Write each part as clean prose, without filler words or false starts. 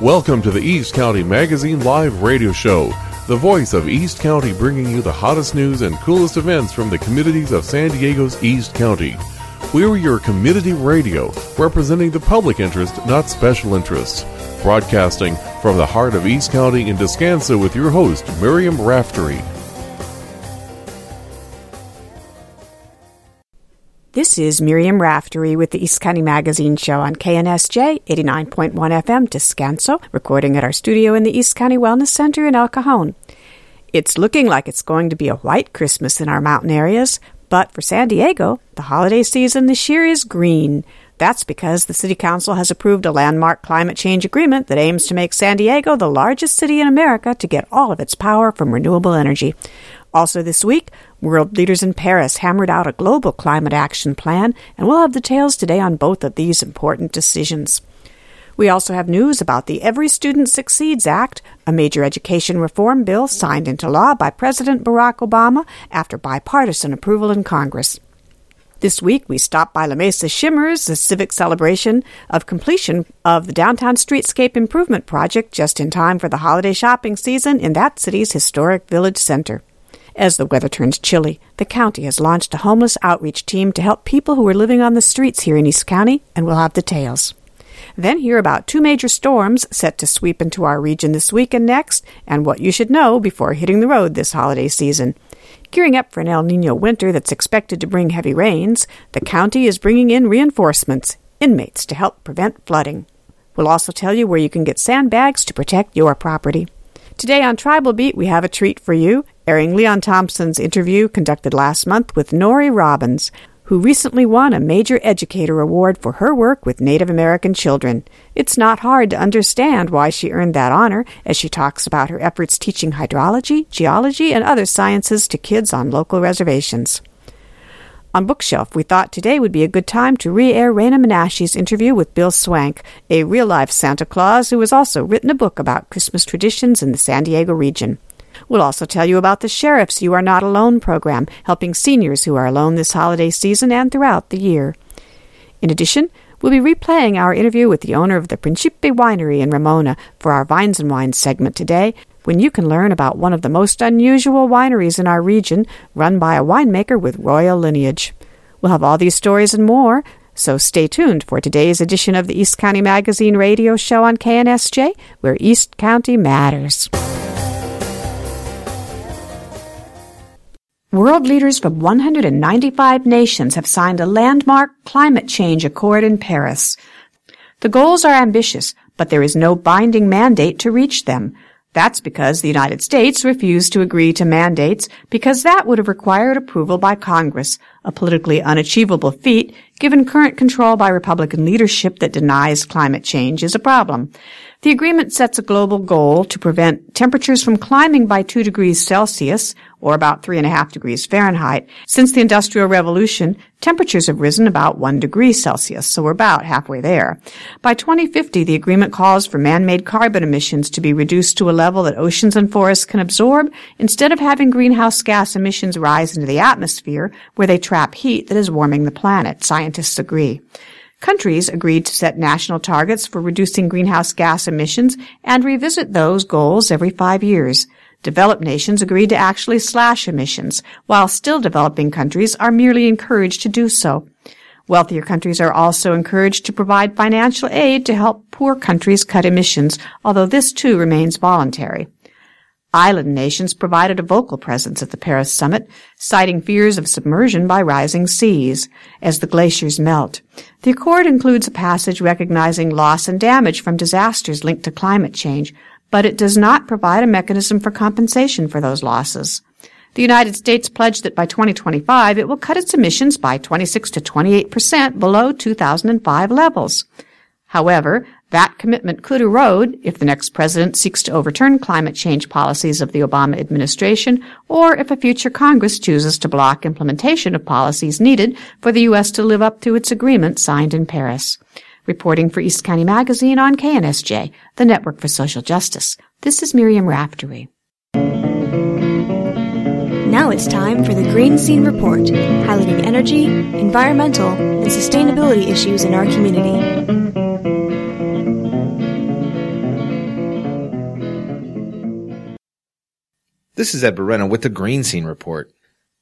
Welcome to the East County Magazine Live Radio Show, the voice of East County, bringing you the hottest news and coolest events from the communities of San Diego's East County. We're your community radio, representing the public interest, not special interests. Broadcasting from the heart of East County in Descanso with your host, Miriam Raftery. This is Miriam Raftery with the East County Magazine Show on KNSJ 89.1 FM Descanso, recording at our studio in the East County Wellness Center in El Cajon. It's looking like it's going to be a white Christmas in our mountain areas, but for San Diego, the holiday season this year is green. That's because the City Council has approved a landmark climate change agreement that aims to make San Diego the largest city in America to get all of its power from renewable energy. Also this week, world leaders in Paris hammered out a global climate action plan, and we'll have details today on both of these important decisions. We also have news about the Every Student Succeeds Act, a major education reform bill signed into law by President Barack Obama after bipartisan approval in Congress. This week, we stopped by La Mesa Shimmers, the civic celebration of completion of the Downtown Streetscape Improvement Project just in time for the holiday shopping season in that city's historic village center. As the weather turns chilly, the county has launched a homeless outreach team to help people who are living on the streets here in East County, and we'll have details. Then hear about two major storms set to sweep into our region this week and next, and what you should know before hitting the road this holiday season. Gearing up for an El Niño winter that's expected to bring heavy rains, the county is bringing in reinforcements, inmates to help prevent flooding. We'll also tell you where you can get sandbags to protect your property. Today on Tribal Beat, we have a treat for you, airing Leon Thompson's interview conducted last month with Nori Robbins, who recently won a major educator award for her work with Native American children. It's not hard to understand why she earned that honor, as she talks about her efforts teaching hydrology, geology, and other sciences to kids on local reservations. On Bookshelf, we thought today would be a good time to re-air Raina Menashe's interview with Bill Swank, a real-life Santa Claus who has also written a book about Christmas traditions in the San Diego region. We'll also tell you about the Sheriff's You Are Not Alone program, helping seniors who are alone this holiday season and throughout the year. In addition, we'll be replaying our interview with the owner of the Principe Winery in Ramona for our Vines and Wines segment today, when you can learn about one of the most unusual wineries in our region, run by a winemaker with royal lineage. We'll have all these stories and more, so stay tuned for today's edition of the East County Magazine radio show on KNSJ, where East County matters. World leaders from 195 nations have signed a landmark climate change accord in Paris. The goals are ambitious, but there is no binding mandate to reach them. That's because the United States refused to agree to mandates because that would have required approval by Congress, a politically unachievable feat given current control by Republican leadership that denies climate change is a problem. The agreement sets a global goal to prevent temperatures from climbing by 2 degrees Celsius, or about 3.5 degrees Fahrenheit. Since the Industrial Revolution, temperatures have risen about 1 degree Celsius, so we're about halfway there. By 2050, the agreement calls for man-made carbon emissions to be reduced to a level that oceans and forests can absorb, instead of having greenhouse gas emissions rise into the atmosphere, where they trap heat that is warming the planet, scientists agree. Countries agreed to set national targets for reducing greenhouse gas emissions and revisit those goals every 5 years. Developed nations agreed to actually slash emissions, while still developing countries are merely encouraged to do so. Wealthier countries are also encouraged to provide financial aid to help poor countries cut emissions, although this too remains voluntary. Island nations provided a vocal presence at the Paris summit, citing fears of submersion by rising seas as the glaciers melt. The accord includes a passage recognizing loss and damage from disasters linked to climate change, but it does not provide a mechanism for compensation for those losses. The United States pledged that by 2025 it will cut its emissions by 26 to 28% below 2005 levels. However, that commitment could erode if the next president seeks to overturn climate change policies of the Obama administration, or if a future Congress chooses to block implementation of policies needed for the U.S. to live up to its agreement signed in Paris. Reporting for East County Magazine on KNSJ, the Network for Social Justice, this is Miriam Raftery. Now it's time for the Green Scene Report, highlighting energy, environmental, and sustainability issues in our community. This is Ed Berena with the Green Scene Report.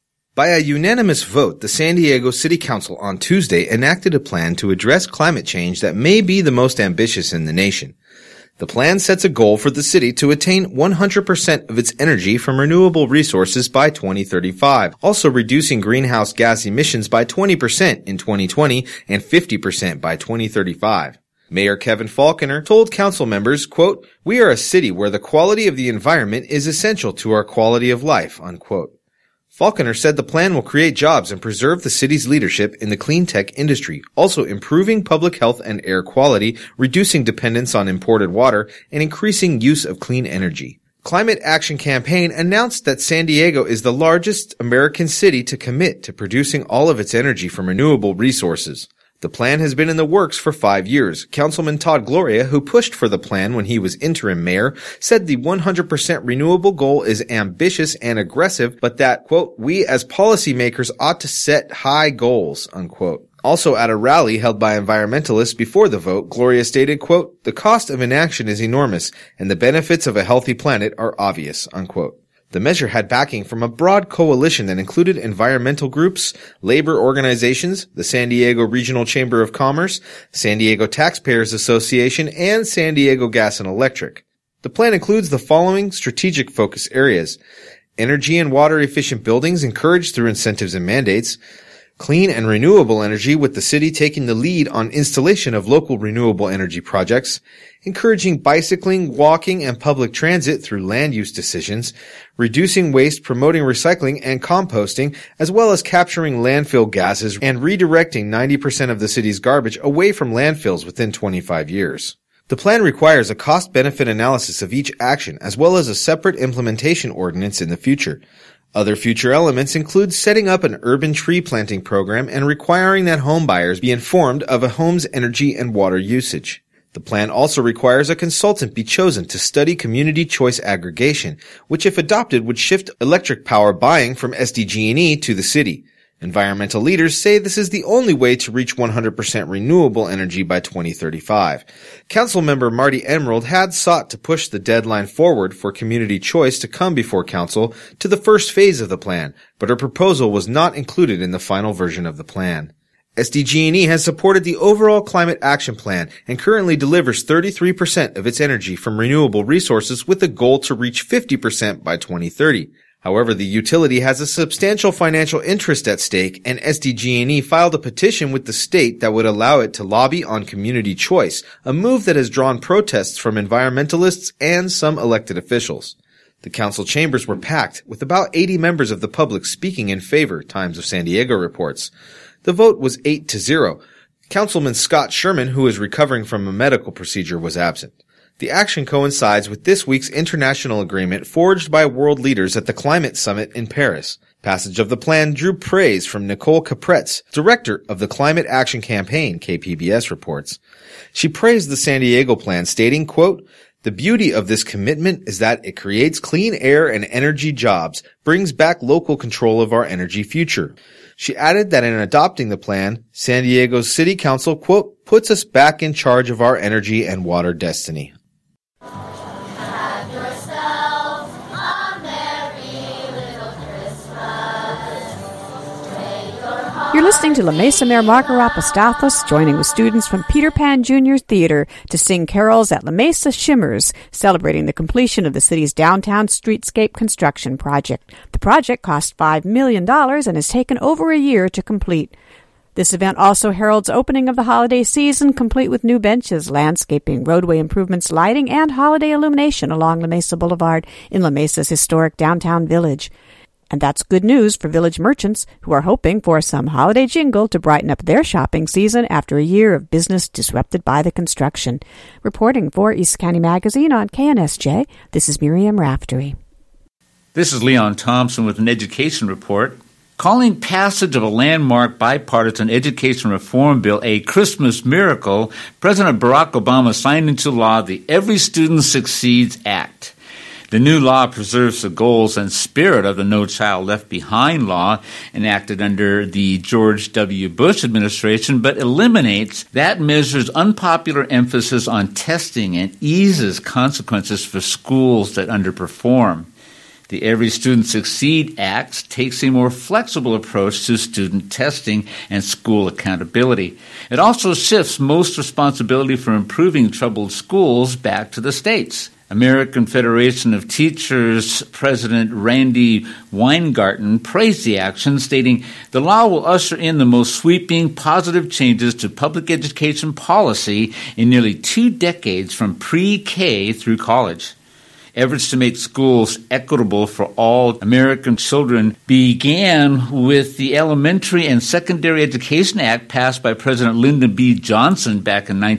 By a unanimous vote, the San Diego City Council on Tuesday enacted a plan to address climate change that may be the most ambitious in the nation. The plan sets a goal for the city to attain 100% of its energy from renewable resources by 2035, also reducing greenhouse gas emissions by 20% in 2020 and 50% by 2035. Mayor Kevin Faulconer told council members, quote, "We are a city where the quality of the environment is essential to our quality of life," unquote. Faulconer said the plan will create jobs and preserve the city's leadership in the clean tech industry, also improving public health and air quality, reducing dependence on imported water, and increasing use of clean energy. Climate Action Campaign announced that San Diego is the largest American city to commit to producing all of its energy from renewable resources. The plan has been in the works for 5 years. Councilman Todd Gloria, who pushed for the plan when he was interim mayor, said the 100% renewable goal is ambitious and aggressive, but that, quote, "we as policymakers ought to set high goals," unquote. Also at a rally held by environmentalists before the vote, Gloria stated, quote, "the cost of inaction is enormous, and the benefits of a healthy planet are obvious," unquote. The measure had backing from a broad coalition that included environmental groups, labor organizations, the San Diego Regional Chamber of Commerce, San Diego Taxpayers Association, and San Diego Gas and Electric. The plan includes the following strategic focus areas: energy and water efficient buildings encouraged through incentives and mandates, clean and renewable energy with the city taking the lead on installation of local renewable energy projects, encouraging bicycling, walking, and public transit through land use decisions, reducing waste, promoting recycling and composting, as well as capturing landfill gases and redirecting 90% of the city's garbage away from landfills within 25 years. The plan requires a cost-benefit analysis of each action, as well as a separate implementation ordinance in the future. Other future elements include setting up an urban tree planting program and requiring that homebuyers be informed of a home's energy and water usage. The plan also requires a consultant be chosen to study community choice aggregation, which if adopted would shift electric power buying from SDG&E to the city. Environmental leaders say this is the only way to reach 100% renewable energy by 2035. Councilmember Marty Emerald had sought to push the deadline forward for community choice to come before council to the first phase of the plan, but her proposal was not included in the final version of the plan. SDG&E has supported the overall climate action plan and currently delivers 33% of its energy from renewable resources with a goal to reach 50% by 2030. However, the utility has a substantial financial interest at stake, and SDG&E filed a petition with the state that would allow it to lobby on community choice, a move that has drawn protests from environmentalists and some elected officials. The council chambers were packed, with about 80 members of the public speaking in favor, Times of San Diego reports. The vote was 8-0. Councilman Scott Sherman, who is recovering from a medical procedure, was absent. The action coincides with this week's international agreement forged by world leaders at the Climate Summit in Paris. Passage of the plan drew praise from Nicole Capretz, director of the Climate Action Campaign, KPBS reports. She praised the San Diego plan, stating, quote, "The beauty of this commitment is that it creates clean air and energy jobs, brings back local control of our energy future." She added that in adopting the plan, San Diego's City Council, quote, "puts us back in charge of our energy and water destiny." You're listening to La Mesa Mayor Margarita Apostathos, joining with students from Peter Pan Jr. Theater to sing carols at La Mesa Shimmers, celebrating the completion of the city's downtown streetscape construction project. The project cost $5 million and has taken over a year to complete. This event also heralds opening of the holiday season, complete with new benches, landscaping, roadway improvements, lighting, and holiday illumination along La Mesa Boulevard in La Mesa's historic downtown village. And that's good news for village merchants who are hoping for some holiday jingle to brighten up their shopping season after a year of business disrupted by the construction. Reporting for East County Magazine on KNSJ, this is Miriam Raftery. This is Leon Thompson with an education report. Calling passage of a landmark bipartisan education reform bill a Christmas miracle, President Barack Obama signed into law the Every Student Succeeds Act. The new law preserves the goals and spirit of the No Child Left Behind law enacted under the George W. Bush administration, but eliminates that measure's unpopular emphasis on testing and eases consequences for schools that underperform. The Every Student Succeed Act takes a more flexible approach to student testing and school accountability. It also shifts most responsibility for improving troubled schools back to the states. American Federation of Teachers President Randy Weingarten praised the action, stating, "The law will usher in the most sweeping positive changes to public education policy in nearly 2 decades from pre-K through college." Efforts to make schools equitable for all American children began with the Elementary and Secondary Education Act passed by President Lyndon B. Johnson back in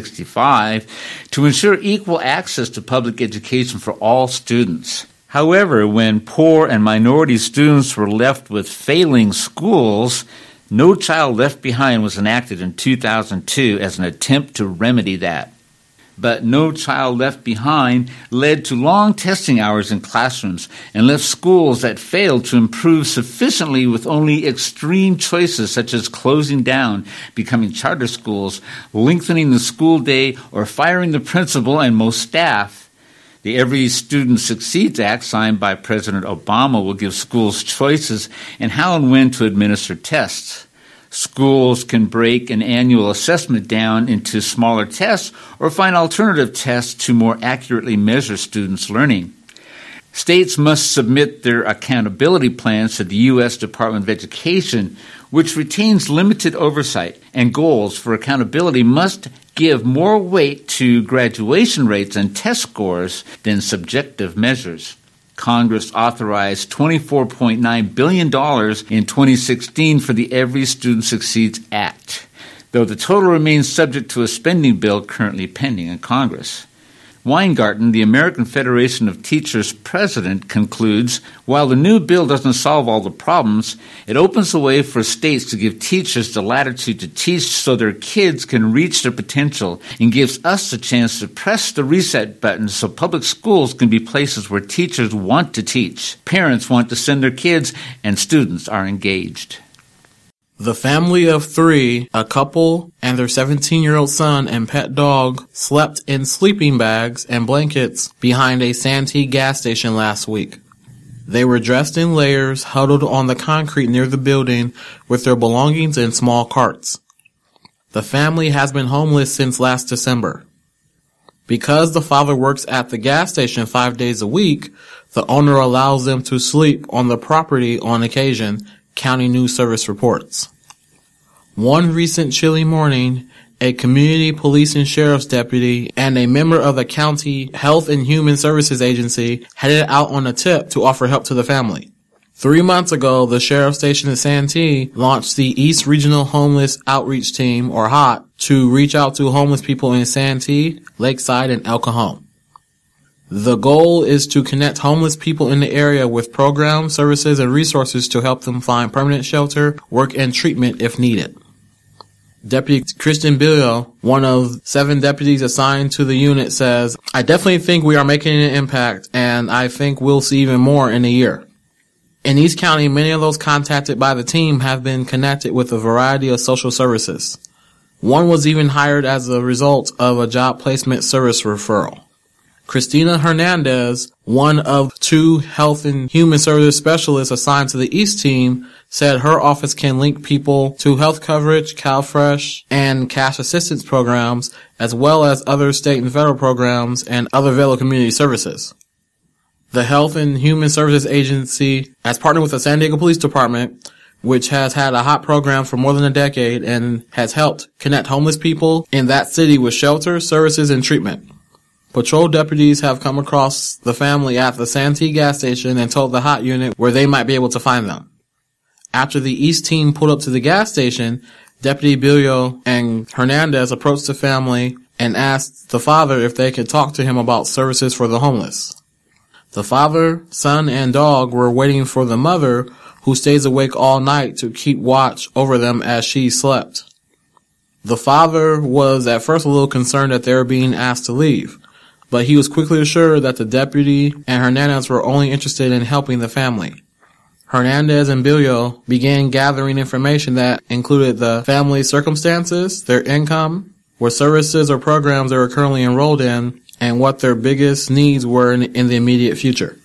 1965 to ensure equal access to public education for all students. However, when poor and minority students were left with failing schools, No Child Left Behind was enacted in 2002 as an attempt to remedy that. But No Child Left Behind led to long testing hours in classrooms and left schools that failed to improve sufficiently with only extreme choices such as closing down, becoming charter schools, lengthening the school day, or firing the principal and most staff. The Every Student Succeeds Act, signed by President Obama, will give schools choices in how and when to administer tests. Schools can break an annual assessment down into smaller tests or find alternative tests to more accurately measure students' learning. States must submit their accountability plans to the U.S. Department of Education, which retains limited oversight, and goals for accountability must give more weight to graduation rates and test scores than subjective measures. Congress authorized $24.9 billion in 2016 for the Every Student Succeeds Act, though the total remains subject to a spending bill currently pending in Congress. Weingarten, the American Federation of Teachers president, concludes, while the new bill doesn't solve all the problems, it opens the way for states to give teachers the latitude to teach so their kids can reach their potential and gives us the chance to press the reset button so public schools can be places where teachers want to teach, parents want to send their kids, and students are engaged. The family of 3, a couple and their 17-year-old son and pet dog, slept in sleeping bags and blankets behind a Santee gas station last week. They were dressed in layers, huddled on the concrete near the building with their belongings in small carts. The family has been homeless since last December. Because the father works at the gas station 5 days a week, the owner allows them to sleep on the property on occasion, County News Service reports. One recent chilly morning, a community police and sheriff's deputy and a member of the county Health and Human Services Agency headed out on a tip to offer help to the family. 3 months ago, the sheriff's station in Santee launched the East Regional Homeless Outreach Team, or HOT, to reach out to homeless people in Santee, Lakeside, and El Cajon. The goal is to connect homeless people in the area with programs, services, and resources to help them find permanent shelter, work, and treatment if needed. Deputy Christian Bilio, one of 7 deputies assigned to the unit, says, "I definitely think we are making an impact, and I think we'll see even more in a year." In East County, many of those contacted by the team have been connected with a variety of social services. One was even hired as a result of a job placement service referral. Christina Hernandez, one of 2 health and human service specialists assigned to the East team, said her office can link people to health coverage, CalFresh, and cash assistance programs, as well as other state and federal programs and other available community services. The Health and Human Services Agency has partnered with the San Diego Police Department, which has had a HOT program for more than a decade and has helped connect homeless people in that city with shelter, services, and treatment. Patrol deputies have come across the family at the Santee gas station and told the HOT unit where they might be able to find them. After the East team pulled up to the gas station, Deputy Bilio and Hernandez approached the family and asked the father if they could talk to him about services for the homeless. The father, son, and dog were waiting for the mother, who stays awake all night to keep watch over them as she slept. The father was at first a little concerned that they were being asked to leave, but he was quickly assured that the deputy and Hernandez were only interested in helping the family. Hernandez and Bilio began gathering information that included the family's circumstances, their income, what services or programs they were currently enrolled in, and what their biggest needs were in the immediate future.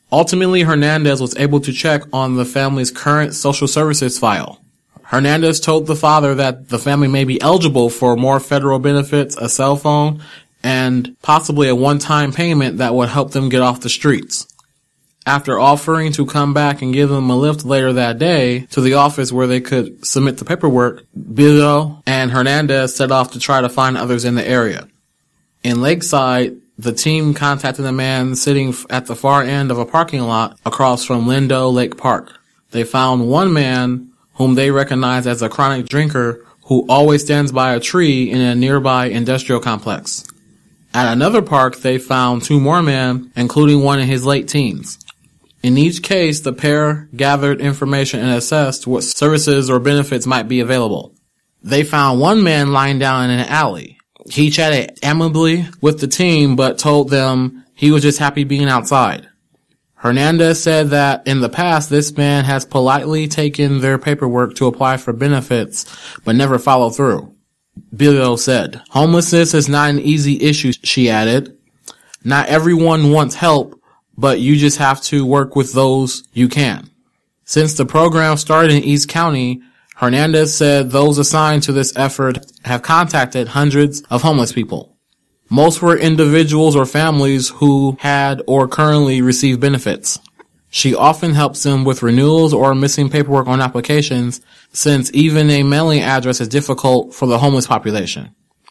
Ultimately, Hernandez was able to check on the family's current social services file. Hernandez told the father that the family may be eligible for more federal benefits, a cell phone, and possibly a one-time payment that would help them get off the streets. After offering to come back and give them a lift later that day to the office where they could submit the paperwork, Billo and Hernandez set off to try to find others in the area. In Lakeside, the team contacted a man sitting at the far end of a parking lot across from Lindo Lake Park. They found one man whom they recognized as a chronic drinker who always stands by a tree in a nearby industrial complex. At another park, they found two more men, including one in his late teens. In each case, the pair gathered information and assessed what services or benefits might be available. They found one man lying down in an alley. He chatted amicably with the team, but told them he was just happy being outside. Hernandez said that in the past, this man has politely taken their paperwork to apply for benefits, but never followed through. Billo said, "Homelessness is not an easy issue," she added. "Not everyone wants help, but you just have to work with those you can." Since the program started in East County, Hernandez said those assigned to this effort have contacted hundreds of homeless people. Most were individuals or families who had or currently receive benefits. She often helps them with renewals or missing paperwork on applications, since even a mailing address is difficult for the homeless population.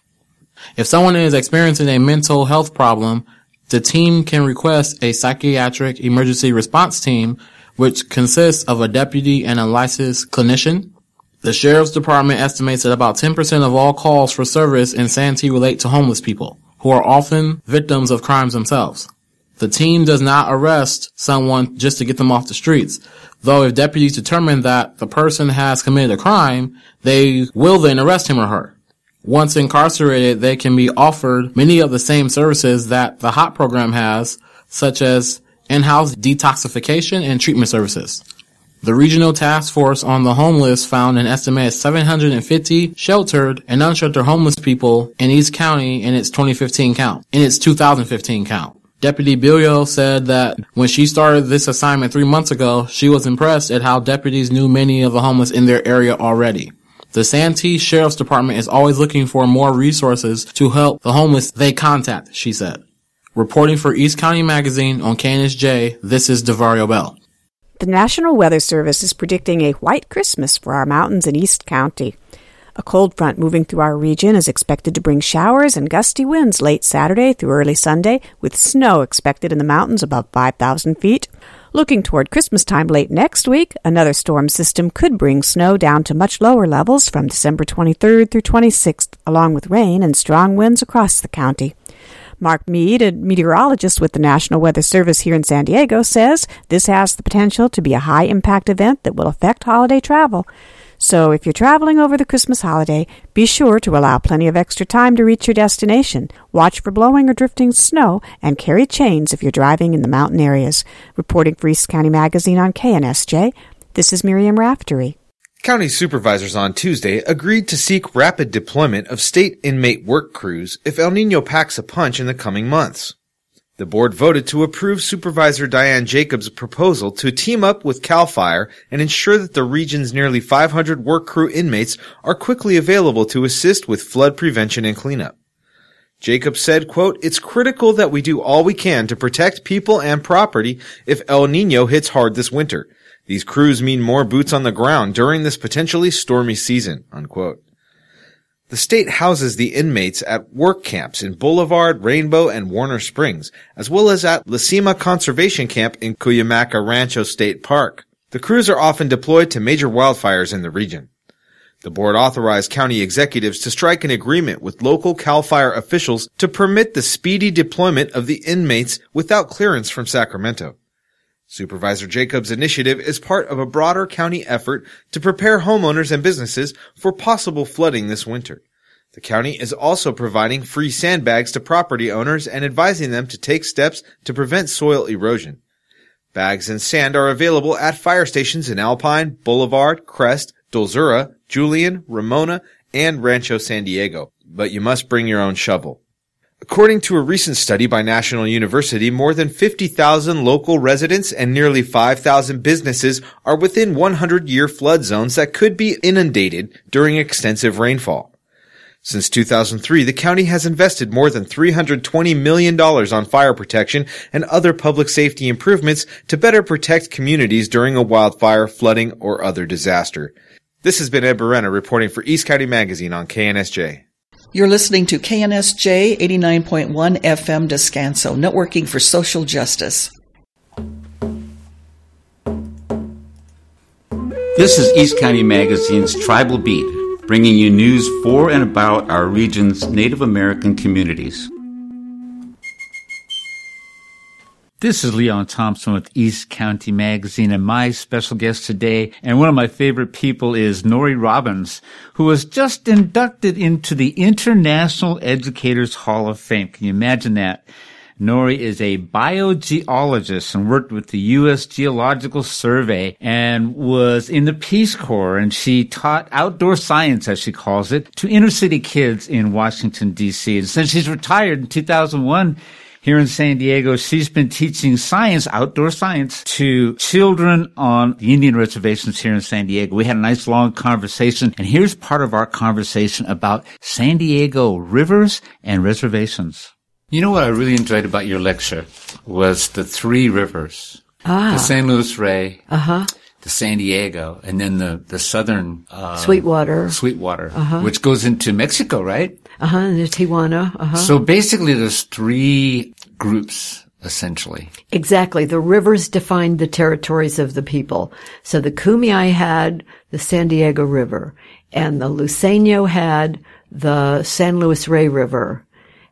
If someone is experiencing a mental health problem, the team can request a psychiatric emergency response team, which consists of a deputy and a licensed clinician. The Sheriff's Department estimates that about 10% of all calls for service in Santee relate to homeless people, who are often victims of crimes themselves. The team does not arrest someone just to get them off the streets, though if deputies determine that the person has committed a crime, they will then arrest him or her. Once incarcerated, they can be offered many of the same services that the HOT program has, such as in-house detoxification and treatment services. The Regional Task Force on the Homeless found an estimated 750 sheltered and unsheltered homeless people in East County in its 2015 count. Deputy Billo said that when she started this assignment 3 months ago, she was impressed at how deputies knew many of the homeless in their area already. The Santee Sheriff's Department is always looking for more resources to help the homeless they contact, she said. Reporting for East County Magazine on KNSJ, this is DeVario Bell. The National Weather Service is predicting a white Christmas for our mountains in East County. A cold front moving through our region is expected to bring showers and gusty winds late Saturday through early Sunday, with snow expected in the mountains above 5,000 feet. Looking toward Christmas time late next week, another storm system could bring snow down to much lower levels from December 23rd through 26th, along with rain and strong winds across the county. Mark Mead, a meteorologist with the National Weather Service here in San Diego, says this has the potential to be a high-impact event that will affect holiday travel. So if you're traveling over the Christmas holiday, be sure to allow plenty of extra time to reach your destination. Watch for blowing or drifting snow and carry chains if you're driving in the mountain areas. Reporting for East County Magazine on KNSJ, this is Miriam Raftery. County supervisors on Tuesday agreed to seek rapid deployment of state inmate work crews if El Nino packs a punch in the coming months. The board voted to approve Supervisor Diane Jacobs' proposal to team up with CAL FIRE and ensure that the region's nearly 500 work crew inmates are quickly available to assist with flood prevention and cleanup. Jacobs said, quote, "It's critical that we do all we can to protect people and property if El Nino hits hard this winter. These crews mean more boots on the ground during this potentially stormy season," unquote. The state houses the inmates at work camps in Boulevard, Rainbow, and Warner Springs, as well as at La Cima Conservation Camp in Cuyamaca Rancho State Park. The crews are often deployed to major wildfires in the region. The board authorized county executives to strike an agreement with local CAL FIRE officials to permit the speedy deployment of the inmates without clearance from Sacramento. Supervisor Jacobs' initiative is part of a broader county effort to prepare homeowners and businesses for possible flooding this winter. The county is also providing free sandbags to property owners and advising them to take steps to prevent soil erosion. Bags and sand are available at fire stations in Alpine, Boulevard, Crest, Dulzura, Julian, Ramona, and Rancho San Diego, but you must bring your own shovel. According to a recent study by National University, more than 50,000 local residents and nearly 5,000 businesses are within 100-year flood zones that could be inundated during extensive rainfall. Since 2003, the county has invested more than $320 million on fire protection and other public safety improvements to better protect communities during a wildfire, flooding, or other disaster. This has been Ed Berena reporting for East County Magazine on KNSJ. You're listening to KNSJ 89.1 FM Descanso, networking for social justice. This is East County Magazine's Tribal Beat, bringing you news for and about our region's Native American communities. This is Leon Thompson with East County Magazine, and my special guest today, and one of my favorite people, is Nori Robbins, who was just inducted into the International Educators Hall of Fame. Can you imagine that? Nori is a biogeologist and worked with the U.S. Geological Survey and was in the Peace Corps, and she taught outdoor science, as she calls it, to inner city kids in Washington, D.C. And since she's retired in 2001, here in San Diego, she's been teaching science, outdoor science, to children on the Indian reservations here in San Diego. We had a nice long conversation, and here's part of our conversation about San Diego rivers and reservations. You know what I really enjoyed about your lecture was the three rivers. The San Luis Rey, the San Diego, and then the southern Sweetwater, which goes into Mexico, right? And the Tijuana. So basically there's three groups, essentially. Exactly. The rivers defined the territories of the people. So the Kumeyaay had the San Diego River, and the Luiseño had the San Luis Rey River,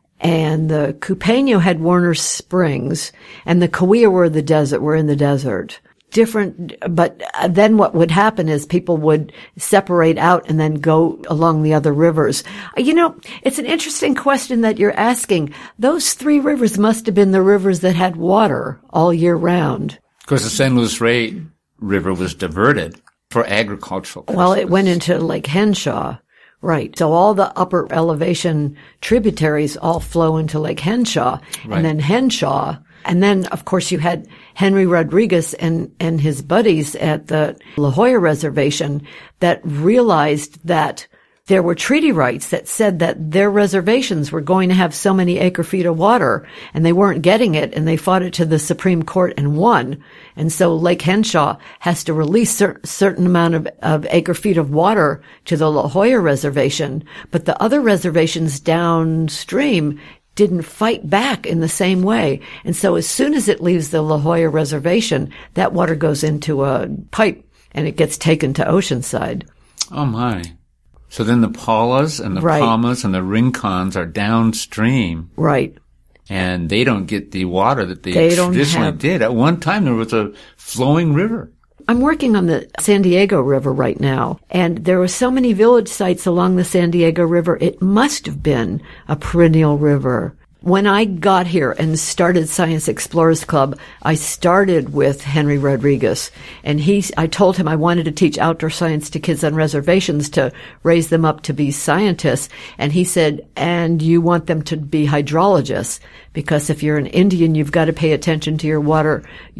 and the Cupeño had Warner Springs, and the Cahuilla were in the desert. Different, but then what would happen is people would separate out and then go along the other rivers. You know, it's an interesting question that you're asking. Those three rivers must have been the rivers that had water all year round. Of course, the San Luis Rey River was diverted for agricultural purposes. Well, it went into Lake Henshaw. Right. So all the upper elevation tributaries all flow into Lake Henshaw. Right. And then Henshaw. And then, of course, you had Henry Rodriguez and his buddies at the La Jolla Reservation that realized that there were treaty rights that said that their reservations were going to have so many acre-feet of water, and they weren't getting it, and they fought it to the Supreme Court and won. And so Lake Henshaw has to release certain amount of acre-feet of water to the La Jolla Reservation, but the other reservations downstream didn't fight back in the same way. And so as soon as it leaves the La Jolla Reservation, that water goes into a pipe and it gets taken to Oceanside. Oh my. So then the Paulas and the Palmas and the Rincons are downstream. Right. And they don't get the water that they traditionally did. At one time there was a flowing river. I'm working on the San Diego River right now, and there were so many village sites along the San Diego River, it must have been a perennial river. When I got here and started Science Explorers Club, I started with Henry Rodriguez, and I told him I wanted to teach outdoor science to kids on reservations to raise them up to be scientists, and he said, and you want them to be hydrologists, because if you're an Indian, you've got to pay attention to your water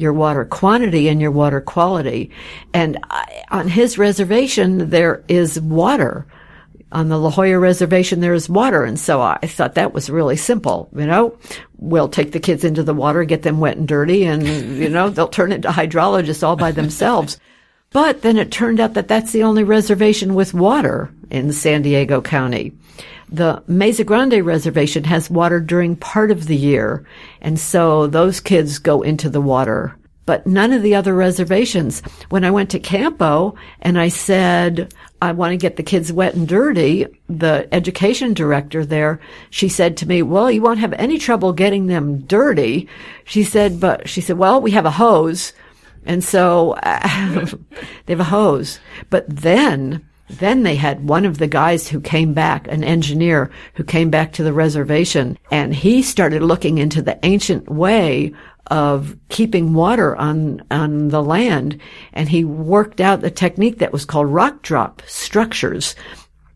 quantity and your water quality. And on his reservation, there is water. On the La Jolla Reservation, there is water. And so I thought that was really simple. You know, we'll take the kids into the water, get them wet and dirty, and, you know, they'll turn into hydrologists all by themselves. But then it turned out that that's the only reservation with water in San Diego County. The Mesa Grande Reservation has water during part of the year. And so those kids go into the water. But none of the other reservations. When I went to Campo and I said, I want to get the kids wet and dirty, the education director there, she said to me, well, you won't have any trouble getting them dirty. She said, well, we have a hose. And so they have a hose. But then they had one of the guys who came back, an engineer who came back to the reservation, and he started looking into the ancient way of keeping water on the land, and he worked out the technique that was called rock drop structures.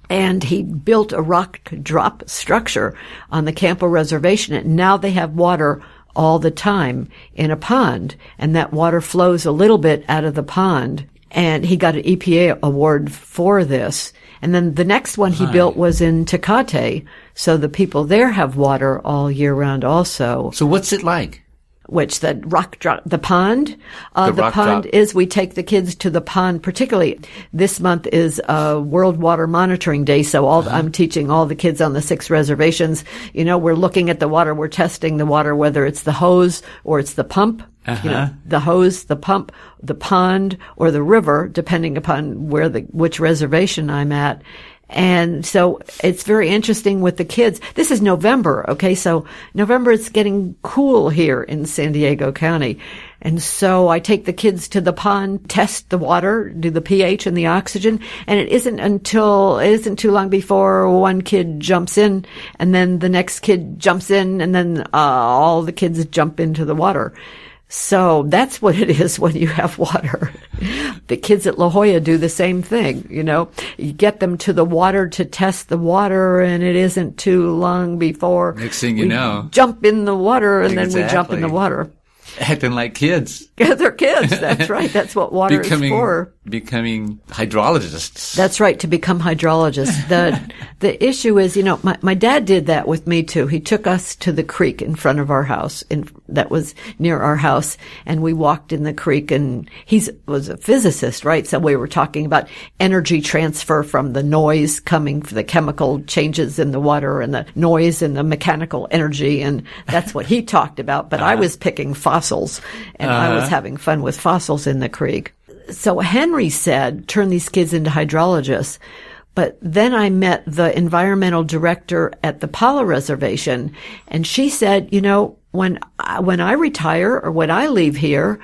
And he built a rock drop structure on the Campo Reservation, and now they have water all the time in a pond, and that water flows a little bit out of the pond. And he got an EPA award for this. And then the next one he built was in Tecate, so the people there have water all year round also. So what's it like? Which the rock drop, the pond? The pond is, we take the kids to the pond, particularly this month is World Water Monitoring Day. So I'm teaching all the kids on the 6 reservations. You know, we're looking at the water, we're testing the water, whether it's the hose or it's the pump. You know, the hose, the pump, the pond, or the river, depending upon which reservation I'm at. And so it's very interesting with the kids. This is November, okay? So November, it's getting cool here in San Diego County. And so I take the kids to the pond, test the water, do the pH and the oxygen, and it isn't too long before one kid jumps in, and then the next kid jumps in, and then all the kids jump into the water. So that's what it is when you have water. The kids at La Jolla do the same thing, you know. You get them to the water to test the water, and it isn't too long before next thing you know, jump in the water, and then we jump in the water. Acting like kids. Yeah, they're kids. That's right. That's what water is for. Becoming hydrologists. That's right, to become hydrologists. The issue is, you know, my dad did that with me too. He took us to the creek in front of our house, that was near our house, and we walked in the creek, and he was a physicist, right? So we were talking about energy transfer from the noise coming from the chemical changes in the water and the noise and the mechanical energy, and that's what he talked about. But I was picking fossils, and I was having fun with fossils in the creek. So Henry said, turn these kids into hydrologists. But then I met the environmental director at the Pala Reservation, and she said, you know, when I retire or when I leave here,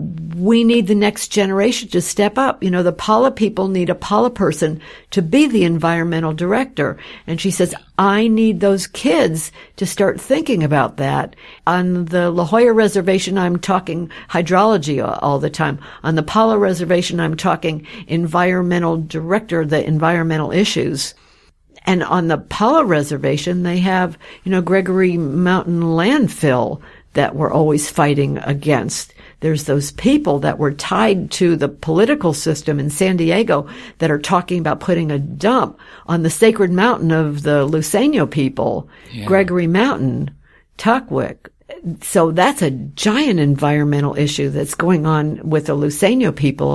we need the next generation to step up. You know, the Pala people need a Pala person to be the environmental director. And she says, I need those kids to start thinking about that. On the La Jolla Reservation, I'm talking hydrology all the time. On the Pala Reservation, I'm talking environmental director, the environmental issues. And on the Pala Reservation, they have, you know, Gregory Mountain landfill that we're always fighting against. There's those people that were tied to the political system in San Diego that are talking about putting a dump on the sacred mountain of the Luiseño people, Gregory Mountain, Tuckwick. So that's a giant environmental issue that's going on with the Luiseño people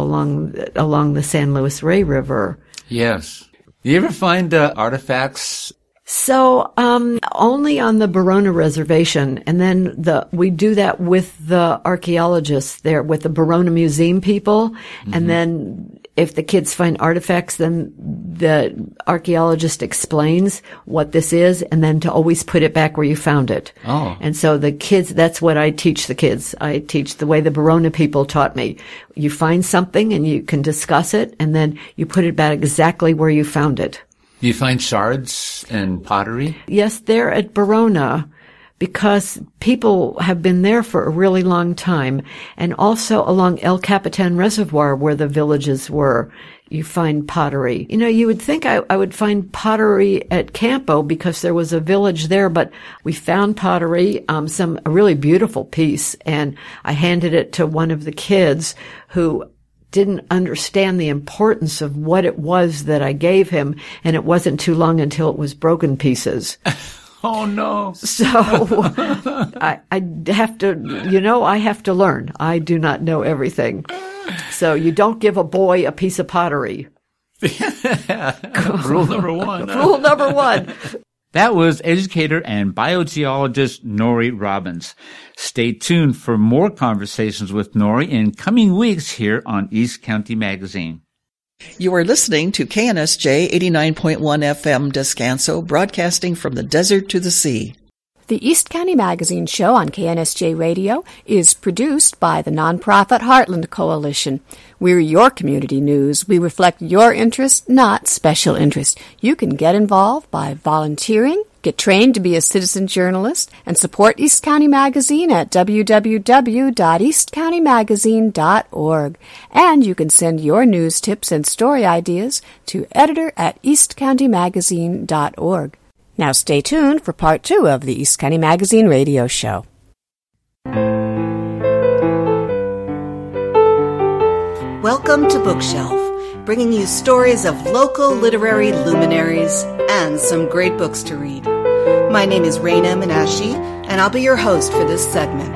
along the San Luis Rey River. Yes. You ever find artifacts? So, only on the Barona Reservation, and then we do that with the archaeologists there, with the Barona Museum people, and then if the kids find artifacts, then the archaeologist explains what this is, and then to always put it back where you found it. Oh. And so the kids, that's what I teach the kids. I teach the way the Barona people taught me. You find something and you can discuss it, and then you put it back exactly where you found it. Do you find shards and pottery? Yes, they're at Barona because people have been there for a really long time. And also along El Capitan Reservoir where the villages were, you find pottery. You know, you would think I would find pottery at Campo because there was a village there, but we found pottery, a really beautiful piece. And I handed it to one of the kids who didn't understand the importance of what it was that I gave him, and it wasn't too long until it was broken pieces. Oh no. So I have to, you know, I have to learn. I do not know everything. So you don't give a boy a piece of pottery. Rule number one. Rule number one. That was educator and biogeologist Nori Robbins. Stay tuned for more conversations with Nori in coming weeks here on East County Magazine. You are listening to KNSJ 89.1 FM Descanso, broadcasting from the desert to the sea. The East County Magazine show on KNSJ Radio is produced by the nonprofit Heartland Coalition. We're your community news. We reflect your interest, not special interest. You can get involved by volunteering, Get trained to be a citizen journalist and support East County Magazine at www.eastcountymagazine.org. And you can send your news tips and story ideas to editor@eastcountymagazine.org. Now stay tuned for part 2 of the East County Magazine radio show. Welcome to Bookshelf, bringing you stories of local literary luminaries and some great books to read. My name is Raina Menashe, and I'll be your host for this segment.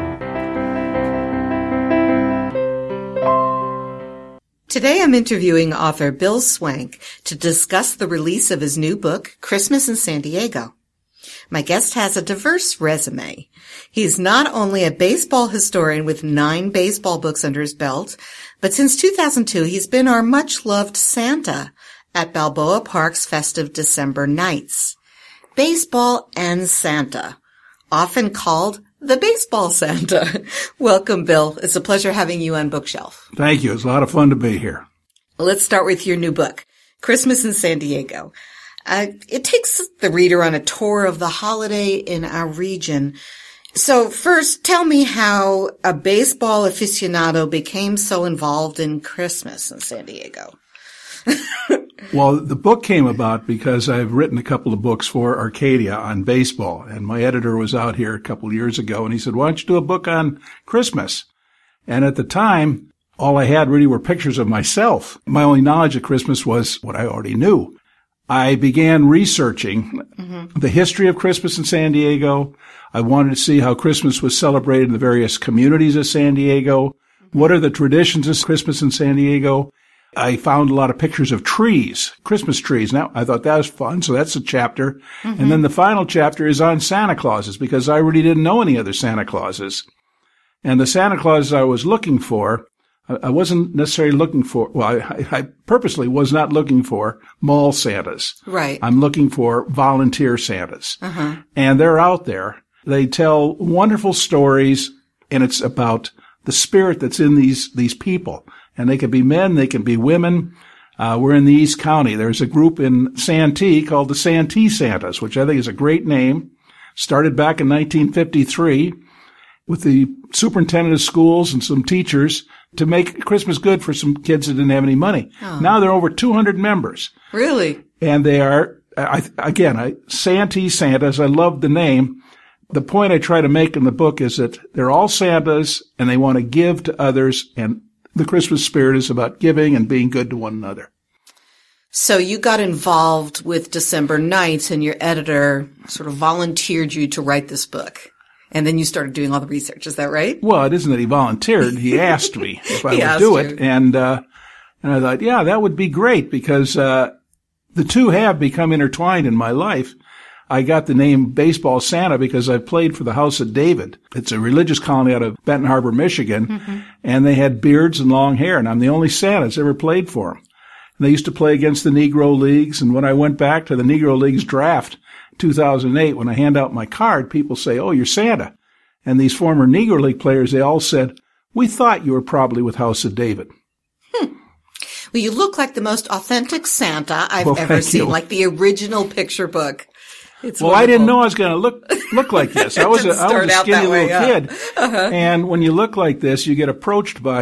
Today I'm interviewing author Bill Swank to discuss the release of his new book, Christmas in San Diego. My guest has a diverse resume. He's not only a baseball historian with 9 baseball books under his belt, but since 2002 he's been our much-loved Santa at Balboa Park's festive December nights. Baseball and Santa, often called the Baseball Santa. Welcome, Bill. It's a pleasure having you on Bookshelf. Thank you. It's a lot of fun to be here. Let's start with your new book, Christmas in San Diego. It takes the reader on a tour of the holiday in our region. So first, tell me how a baseball aficionado became so involved in Christmas in San Diego. Well, the book came about because I've written a couple of books for Arcadia on baseball, and my editor was out here a couple of years ago, and he said, why don't you do a book on Christmas? And at the time, all I had really were pictures of myself. My only knowledge of Christmas was what I already knew. I began researching the history of Christmas in San Diego. I wanted to see how Christmas was celebrated in the various communities of San Diego. What are the traditions of Christmas in San Diego? I found a lot of pictures of trees, Christmas trees. Now, I thought that was fun, so that's a chapter. And then the final chapter is on Santa Clauses, because I really didn't know any other Santa Clauses. And the Santa Clauses I was looking for, I wasn't necessarily looking for, well, I purposely was not looking for mall Santas. Right. I'm looking for volunteer Santas. And they're out there. They tell wonderful stories, and it's about the spirit that's in these people. And they can be men, they can be women. We're in the East County. There's a group in Santee called the Santee Santas, which I think is a great name. Started back in 1953 with the superintendent of schools and some teachers to make Christmas good for some kids that didn't have any money. Now there are over 200 members. Really? And they are, Santee Santas. I love the name. The point I try to make in the book is that they're all Santas and they want to give to others, and the Christmas spirit is about giving and being good to one another. So you got involved with December Nights, and your editor sort of volunteered you to write this book. And then you started doing all the research. Is that right? Well, it isn't that he volunteered. He asked me if I would do it. And I thought, yeah, that would be great, because the two have become intertwined in my life. I got the name Baseball Santa because I played for the House of David. It's a religious colony out of Benton Harbor, Michigan, and they had beards and long hair, and I'm the only Santa that's ever played for them. And they used to play against the Negro Leagues, and when I went back to the Negro Leagues draft in 2008, when I hand out my card, people say, oh, you're Santa. And these former Negro League players, they all said, we thought you were probably with House of David. Well, you look like the most authentic Santa I've ever seen, like the original picture book. It's well, wonderful. I didn't know I was going to look like this. I was a skinny little kid. And when you look like this, you get approached by,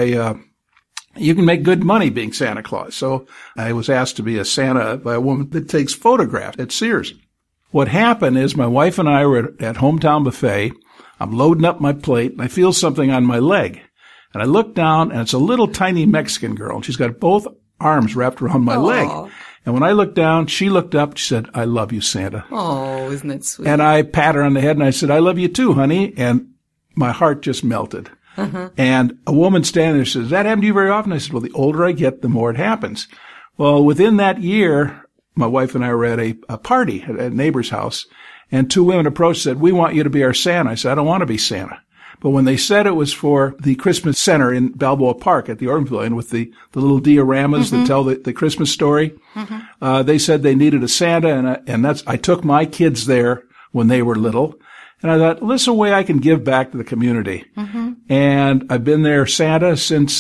you can make good money being Santa Claus. So I was asked to be a Santa by a woman that takes photographs at Sears. What happened is my wife and I were at Hometown Buffet. I'm loading up my plate, and I feel something on my leg. And I look down, and it's a little tiny Mexican girl, and she's got both arms wrapped around my leg. And when I looked down, she looked up, she said, I love you, Santa. Oh, isn't that sweet? And I pat her on the head and I said, I love you too, honey. And my heart just melted. And a woman standing there says, does that happen to you very often? I said, well, the older I get, the more it happens. Well, within that year, my wife and I were at a party at a neighbor's house, and 2 women approached and said, we want you to be our Santa. I said, I don't want to be Santa. But when they said it was for the Christmas Center in Balboa Park at the Organ Pavilion with the little dioramas that tell the Christmas story, they said they needed a Santa, and I took my kids there when they were little. And I thought, well, this is a way I can give back to the community. And I've been there Santa since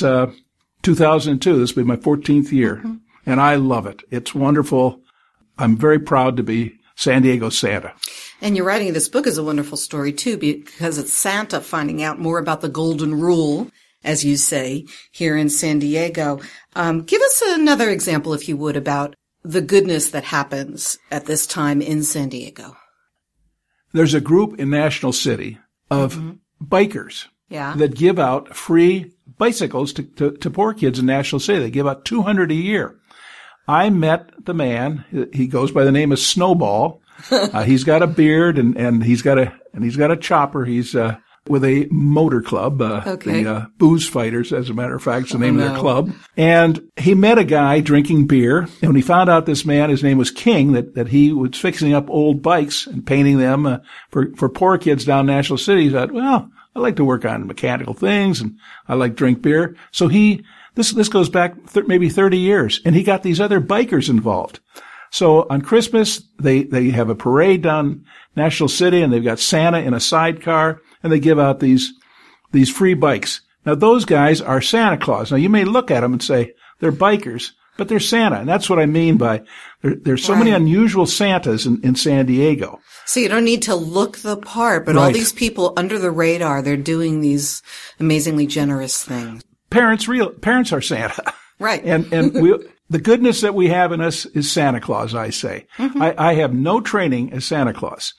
2002. This will be my 14th year. And I love it. It's wonderful. I'm very proud to be San Diego Santa. And you're writing this book is a wonderful story, too, because it's Santa finding out more about the golden rule, as you say, here in San Diego. Give us another example, if you would, about the goodness that happens at this time in San Diego. There's a group in National City of bikers that give out free bicycles to poor kids in National City. They give out 200 a year. I met the man. He goes by the name of Snowball. He's got a beard and he's got a chopper. He's with a motor club, the Booze Fighters, as a matter of fact, is the name of their club. And he met a guy drinking beer. And when he found out this man, his name was King, that he was fixing up old bikes and painting them for poor kids down National City, he thought, well, I like to work on mechanical things and I like drink beer. So this goes back maybe 30 years, and he got these other bikers involved. So on Christmas, they have a parade down National City, and they've got Santa in a sidecar, and they give out these free bikes. Now those guys are Santa Claus. Now you may look at them and say they're bikers, but they're Santa, and that's what I mean by there's so many unusual Santas in San Diego. So you don't need to look the part, but all these people under the radar, they're doing these amazingly generous things. Parents are Santa. Right. And the goodness that we have in us is Santa Claus, I say. I have no training as Santa Claus.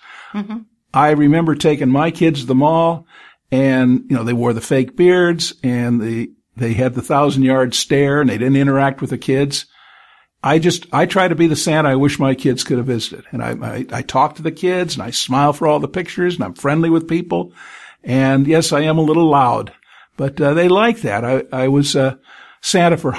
I remember taking my kids to the mall, and, they wore the fake beards, and they had the 1,000-yard stare, and they didn't interact with the kids. I try to be the Santa I wish my kids could have visited. And I talk to the kids, and I smile for all the pictures, and I'm friendly with people. And yes, I am a little loud, but they like that. I was Santa for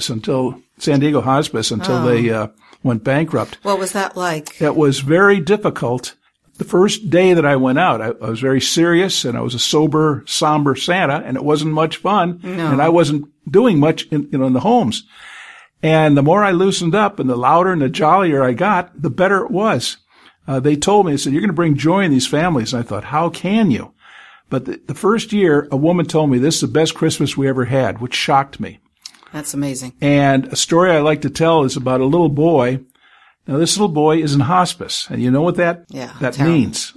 San Diego Hospice until they went bankrupt. What was that like? It was very difficult. The first day that I went out, I was very serious, and I was a sober, somber Santa, and it wasn't much fun. No. And I wasn't doing much in the homes. And the more I loosened up and the louder and the jollier I got, the better it was. They told me, they said, you're going to bring joy in these families. And I thought, how can you? But the first year, a woman told me this is the best Christmas we ever had, which shocked me. That's amazing. And a story I like to tell is about a little boy. Now, this little boy is in hospice, and you know what that means.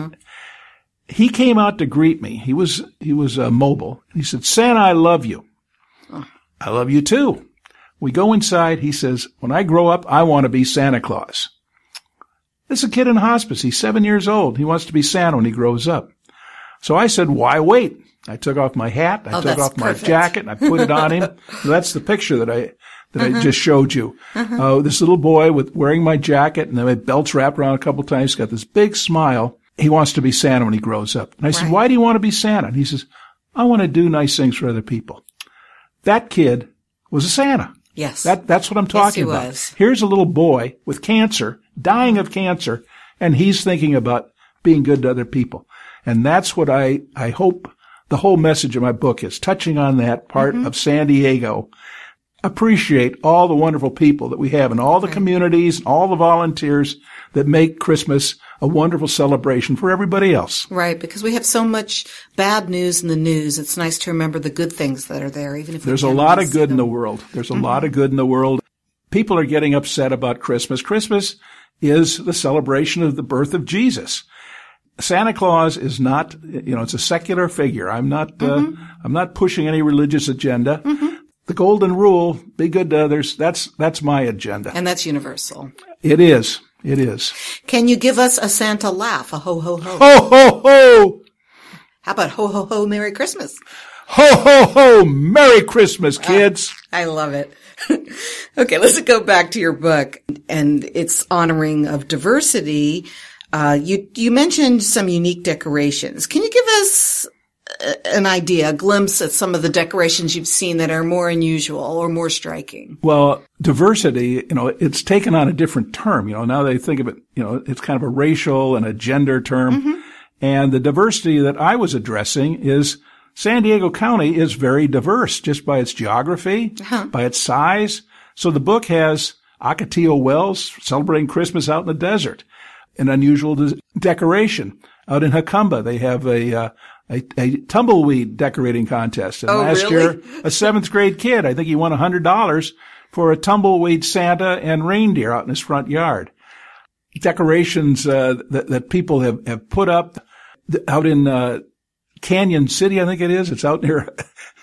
He came out to greet me. He was mobile. He said, Santa, I love you. Oh. I love you too. We go inside. He says, when I grow up, I want to be Santa Claus. This is a kid in hospice. He's 7 years old. He wants to be Santa when he grows up. So I said, why wait? I took off my hat. I took off my jacket, and I put it on him. That's the picture that I just showed you. This little boy wearing my jacket, and then my belt's wrapped around a couple times. He's got this big smile. He wants to be Santa when he grows up. And I said, why do you want to be Santa? And he says, I want to do nice things for other people. That kid was a Santa. Yes. That's what I'm talking about. Was. Here's a little boy with cancer, dying of cancer, and he's thinking about being good to other people. And that's what I hope the whole message of my book is, touching on that part of San Diego. Appreciate all the wonderful people that we have and all the communities and all the volunteers that make Christmas a wonderful celebration for everybody else. Right, because we have so much bad news in the news. It's nice to remember the good things that are there, even if there's a lot of good in the world. There's a lot of good in the world. People are getting upset about Christmas. Christmas is the celebration of the birth of Jesus. Santa Claus is not, it's a secular figure. I'm not pushing any religious agenda. The golden rule, be good to others, that's my agenda. And that's universal. It is. It is. Can you give us a Santa laugh? A ho, ho, ho. Ho, ho, ho. How about ho, ho, ho, Merry Christmas? Ho, ho, ho, Merry Christmas, kids. I love it. Okay, let's go back to your book and its honoring of diversity. You mentioned some unique decorations. Can you give us an idea, a glimpse at some of the decorations you've seen that are more unusual or more striking? Well, diversity, it's taken on a different term. Now they think of it, it's kind of a racial and a gender term. And the diversity that I was addressing is San Diego County is very diverse just by its geography, by its size. So the book has Ocotillo Wells celebrating Christmas out in the desert, an unusual decoration. Out in Jacumba, they have a tumbleweed decorating contest. And last year, a 7th grade kid, I think he won $100 for a tumbleweed Santa and reindeer out in his front yard. decorations that people have put up out in Canyon City, I think it is. It's out near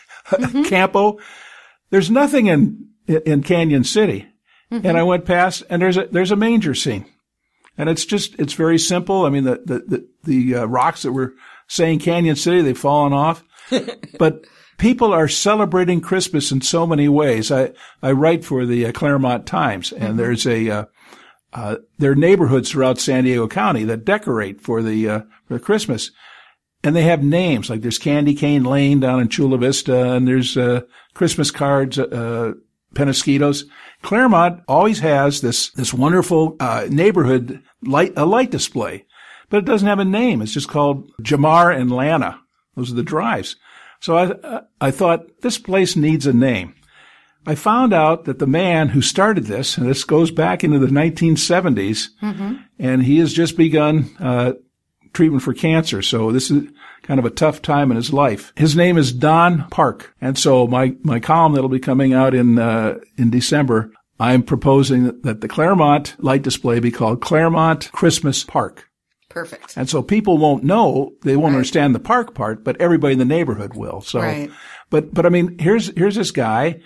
Campo. There's nothing in Canyon City. Mm-hmm. And I went past, and there's a manger scene. And it's very simple. I mean, the rocks that were saying Canyon City, they've fallen off. But people are celebrating Christmas in so many ways. I write for the Claremont Times, and there's there are neighborhoods throughout San Diego County that decorate for Christmas. And they have names, like there's Candy Cane Lane down in Chula Vista, and there's Christmas cards, Penasquitos. Claremont always has this wonderful neighborhood light display, but it doesn't have a name. It's just called Jamar and Lana. Those are the drives. So I thought this place needs a name. I found out that the man who started this, and this goes back into the 1970s, and he has just begun treatment for cancer. So this is kind of a tough time in his life. His name is Don Park. And so my column that'll be coming out in December, I'm proposing that the Claremont light display be called Claremont Christmas Park. Perfect. And so people won't know, they won't understand the park part, but everybody in the neighborhood will. So, but I mean, here's this guy.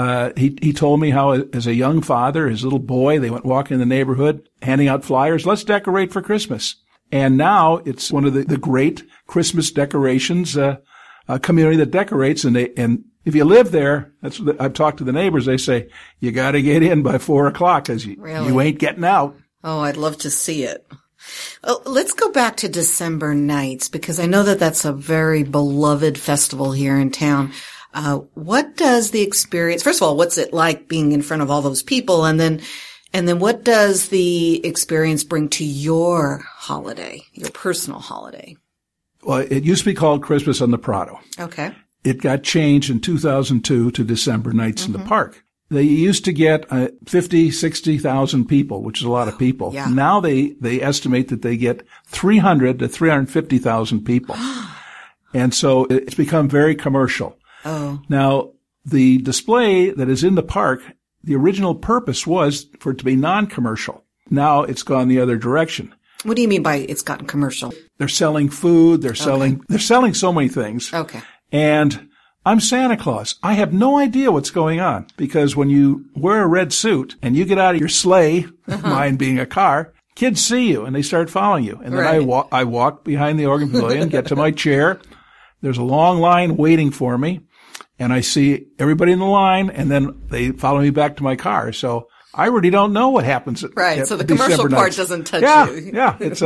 He told me how as a young father, his little boy, they went walking in the neighborhood, handing out flyers. Let's decorate for Christmas. And now it's one of the great Christmas decorations, a community that decorates. And if you live there, I've talked to the neighbors. They say, you got to get in by 4:00 because you ain't getting out. Oh, I'd love to see it. Oh, let's go back to December Nights, because I know that that's a very beloved festival here in town. What does the experience, first of all, what's it like being in front of all those people? And then what does the experience bring to your holiday, your personal holiday? Well, it used to be called Christmas on the Prado. Okay. It got changed in 2002 to December Nights in the Park. They used to get 50, 60,000 people, which is a lot of people. Yeah. Now they estimate that they get 300 to 350,000 people. And so it's become very commercial. Oh. Now, the display that is in the park, the original purpose was for it to be non-commercial. Now it's gone the other direction. What do you mean by it's gotten commercial? They're selling food. They're selling so many things. Okay. And I'm Santa Claus. I have no idea what's going on, because when you wear a red suit and you get out of your sleigh, mine being a car, kids see you and they start following you. And then I walk behind the Oregon Pavilion, get to my chair. There's a long line waiting for me, and I see everybody in the line, and then they follow me back to my car. So I really don't know what happens. So the commercial part doesn't touch you. Yeah. It's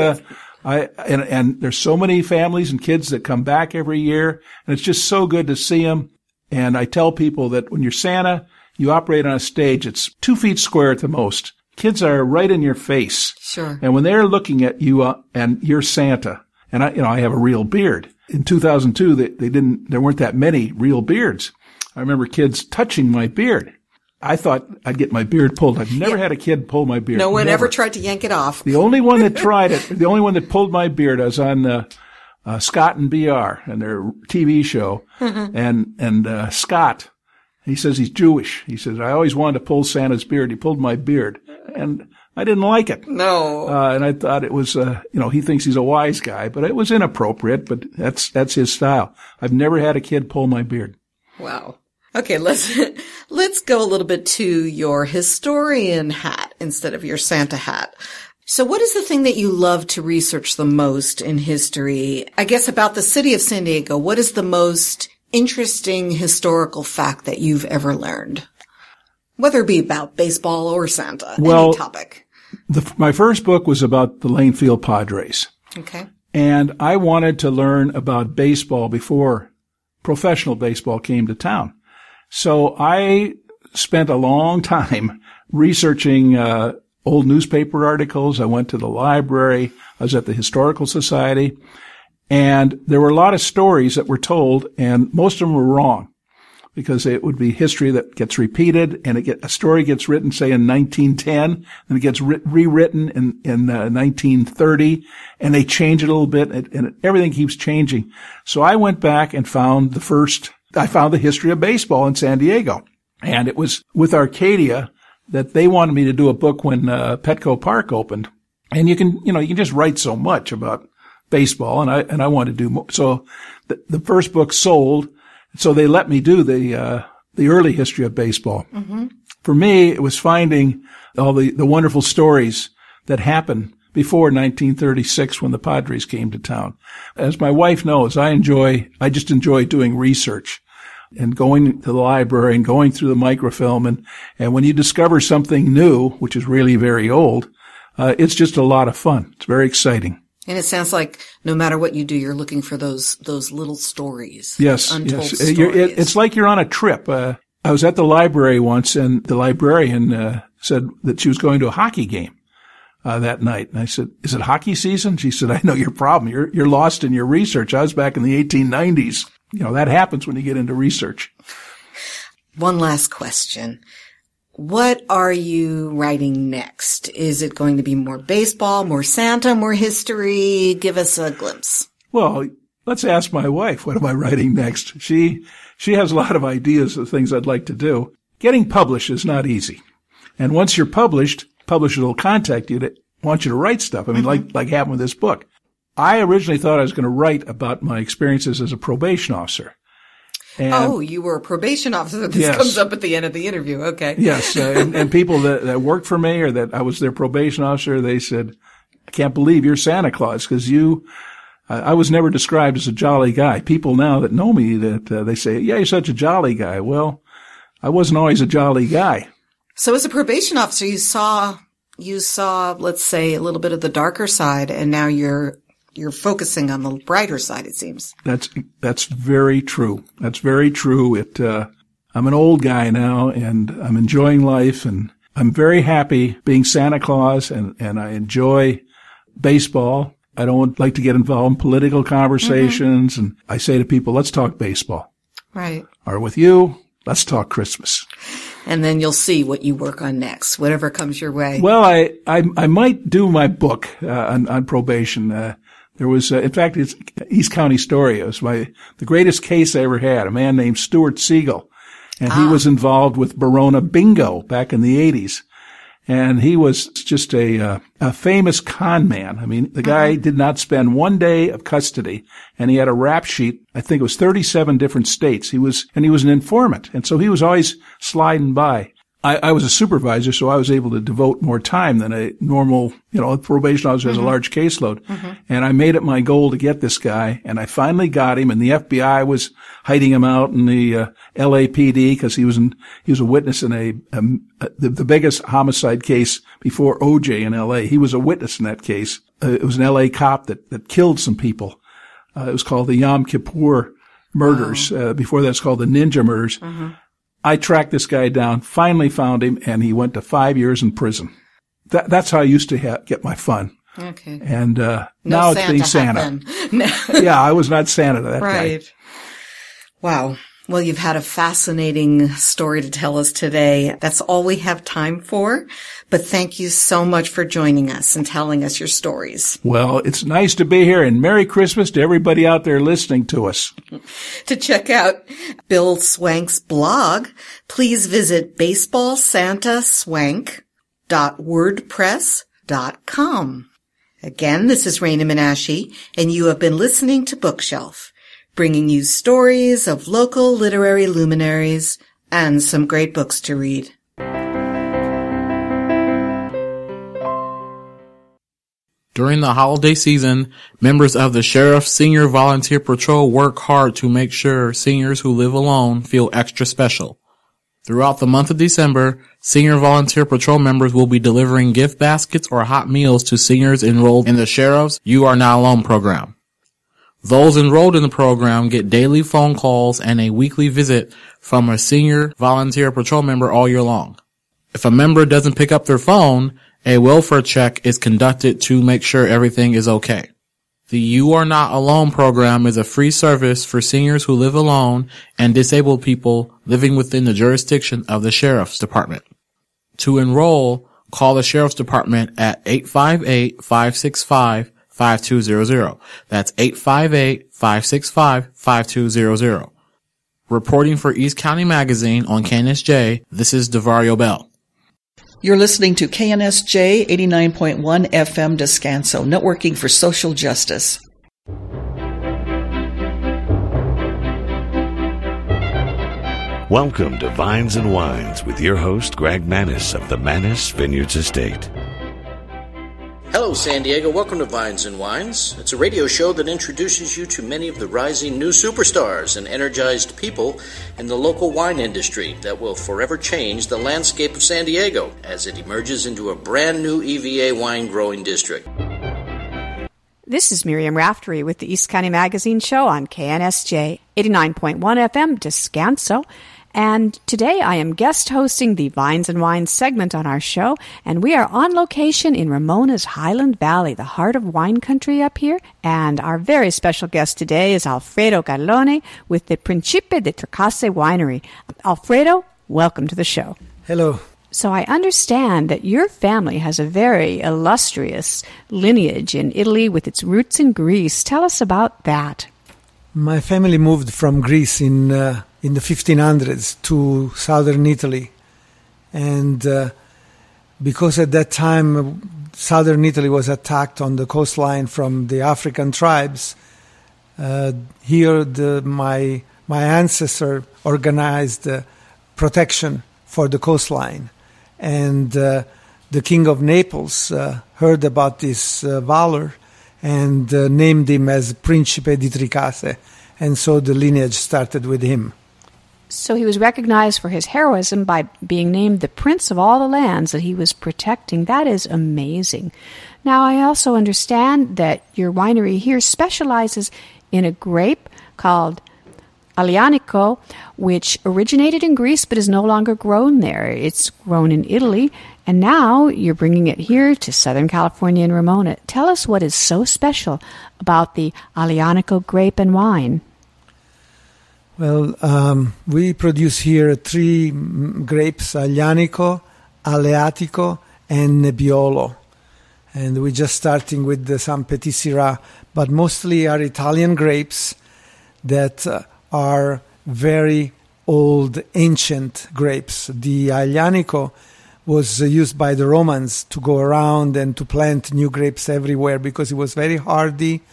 and there's so many families and kids that come back every year, and it's just so good to see them. And I tell people that when you're Santa, you operate on a stage. It's 2 feet square at the most. Kids are right in your face. Sure. And when they're looking at you, and you're Santa, and I have a real beard. In 2002, there weren't that many real beards. I remember kids touching my beard. I thought I'd get my beard pulled. I've never had a kid pull my beard. No one ever tried to yank it off. The only one that tried it, the only one that pulled my beard, I was on Scott and BR and their TV show. And Scott, he says he's Jewish. He says, I always wanted to pull Santa's beard. He pulled my beard. And I didn't like it. No. And I thought it was, he thinks he's a wise guy, but it was inappropriate, but that's his style. I've never had a kid pull my beard. Wow. Okay, let's go a little bit to your historian hat instead of your Santa hat. So what is the thing that you love to research the most in history? I guess about the city of San Diego, what is the most interesting historical fact that you've ever learned? Whether it be about baseball or Santa, any topic. My first book was about the Lanefield Padres. Okay. And I wanted to learn about baseball before professional baseball came to town. So I spent a long time researching old newspaper articles. I went to the library. I was at the Historical Society. And there were a lot of stories that were told, and most of them were wrong, because it would be history that gets repeated, and a story gets written, say, in 1910, and it gets rewritten in 1930, and they change it a little bit, and everything keeps changing. So I went back and found the history of baseball in San Diego. And it was with Arcadia that they wanted me to do a book when Petco Park opened. And you can just write so much about baseball, and I want to do more. So the first book sold, so they let me do the early history of baseball. Mm-hmm. For me, it was finding all the wonderful stories that happened before 1936 when the Padres came to town. As my wife knows, I just enjoy doing research and going to the library and going through the microfilm. And when you discover something new, which is really very old, it's just a lot of fun. It's very exciting. And it sounds like no matter what you do, you're looking for those little stories. Yes, untold yes. stories. It's like you're on a trip. I was at the library once, and the librarian said that she was going to a hockey game that night. And I said, "Is it hockey season?" She said, "I know your problem. You're lost in your research. I was back in the 1890s. That happens when you get into research." One last question. What are you writing next? Is it going to be more baseball, more Santa, more history? Give us a glimpse. Well, let's ask my wife, what am I writing next? She has a lot of ideas of things I'd like to do. Getting published is not easy. And once you're published, publishers will contact you to want you to write stuff. I mean, like happened with this book. I originally thought I was going to write about my experiences as a probation officer. And you were a probation officer. This comes up at the end of the interview. Okay. Yes. And people that worked for me or that I was their probation officer, they said, "I can't believe you're Santa Claus because I was never described as a jolly guy." People now that know me that they say, "Yeah, you're such a jolly guy." Well, I wasn't always a jolly guy. So as a probation officer, you saw, let's say, a little bit of the darker side, and now you're focusing on the brighter side, it seems. That's very true. That's very true. I'm an old guy now, and I'm enjoying life, and I'm very happy being Santa Claus, and I enjoy baseball. I don't like to get involved in political conversations, and I say to people, let's talk baseball. Right. Or with you, let's talk Christmas. And then you'll see what you work on next, whatever comes your way. Well, I might do my book on probation. There was, in fact, it's East County Story. It was the greatest case I ever had, a man named Stuart Siegel. And he was involved with Barona Bingo back in the 80s. And he was just a famous con man. I mean, the guy did not spend one day of custody, and he had a rap sheet. I think it was 37 different states. He was an informant. And so he was always sliding by. I was a supervisor, so I was able to devote more time than a normal, a probation officer has a large caseload. Mm-hmm. And I made it my goal to get this guy, and I finally got him, and the FBI was hiding him out in the LAPD because he was a witness in the biggest homicide case before OJ in LA. He was a witness in that case. It was an LA cop that killed some people. It was called the Yom Kippur murders. Wow. Before that, it's called the Ninja murders. Mm-hmm. I tracked this guy down, finally found him, and he went to 5 years in prison. That's how I used to get my fun. Okay. And now it's being Santa. No. Yeah, I was not Santa, that guy. Right. Wow. Well, you've had a fascinating story to tell us today. That's all we have time for. But thank you so much for joining us and telling us your stories. Well, it's nice to be here, and Merry Christmas to everybody out there listening to us. To check out Bill Swank's blog, please visit baseballsantaswank.wordpress.com. Again, this is Raina Menashe, and you have been listening to Bookshelf, bringing you stories of local literary luminaries and some great books to read. During the holiday season, members of the Sheriff's Senior Volunteer Patrol work hard to make sure seniors who live alone feel extra special. Throughout the month of December, Senior Volunteer Patrol members will be delivering gift baskets or hot meals to seniors enrolled in the Sheriff's You Are Not Alone program. Those enrolled in the program get daily phone calls and a weekly visit from a Senior Volunteer Patrol member all year long. If a member doesn't pick up their phone, a welfare check is conducted to make sure everything is okay. The You Are Not Alone program is a free service for seniors who live alone and disabled people living within the jurisdiction of the Sheriff's Department. To enroll, call the Sheriff's Department at 858-565-5200. That's 858-565-5200. Reporting for East County Magazine on KNSJ, this is DeVario Bell. You're listening to KNSJ 89.1 FM Descanso, networking for social justice. Welcome to Vines and Wines with your host, Greg Mannis of the Mannis Vineyards Estate. Hello, San Diego. Welcome to Vines and Wines. It's a radio show that introduces you to many of the rising new superstars and energized people in the local wine industry that will forever change the landscape of San Diego as it emerges into a brand new EVA wine growing district. This is Miriam Raftery with the East County Magazine Show on KNSJ 89.1 FM Descanso. And today I am guest hosting the Vines and Wines segment on our show, and we are on location in Ramona's Highland Valley, the heart of wine country up here. And our very special guest today is Alfredo Garlone with the Principe di Tracase Winery. Alfredo, welcome to the show. Hello. So I understand that your family has a very illustrious lineage in Italy with its roots in Greece. Tell us about that. My family moved from Greece in the 1500s to southern Italy. And because at that time southern Italy was attacked on the coastline from the African tribes, here my ancestor organized protection for the coastline. And the King of Naples heard about this valor and named him as Principe di Tracase. And so the lineage started with him. So he was recognized for his heroism by being named the prince of all the lands that he was protecting. That is amazing. Now, I also understand that your winery here specializes in a grape called Aglianico, which originated in Greece but is no longer grown there. It's grown in Italy, and now you're bringing it here to Southern California and Ramona. Tell us what is so special about the Aglianico grape and wine. Well, we produce here 3 grapes, Aglianico, Aleatico, and Nebbiolo. And we're just starting with some Petit Syrah, but mostly are Italian grapes that are very old, ancient grapes. The Aglianico was used by the Romans to go around and to plant new grapes everywhere because it was very hardy.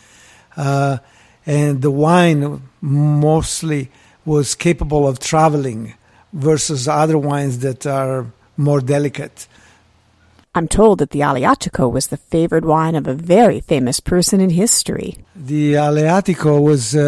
And the wine mostly was capable of traveling versus other wines that are more delicate. I'm told that the Aleatico was the favored wine of a very famous person in history. The Aleatico